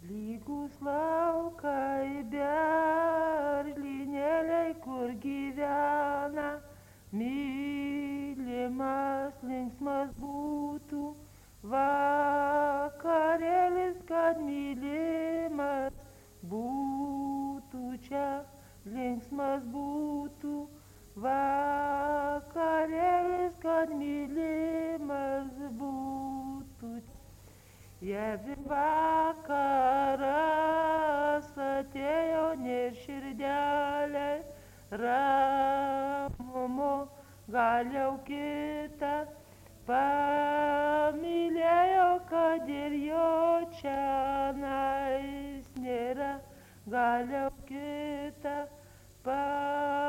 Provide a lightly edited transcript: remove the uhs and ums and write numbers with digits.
Lygus laukai beržlynėliai, kur gyvena, mylimas linksmas būtų, vakarėlis, kad mylimas būtų čia, linksmas būtų, vakarėlis, kad mylimas būtų. Jeigu vakaras atėjo, ne širdelė, ramumo, gal jau kitą pamylėjo, kad ir jo čianais nėra, gal jau kitą pamylėjo.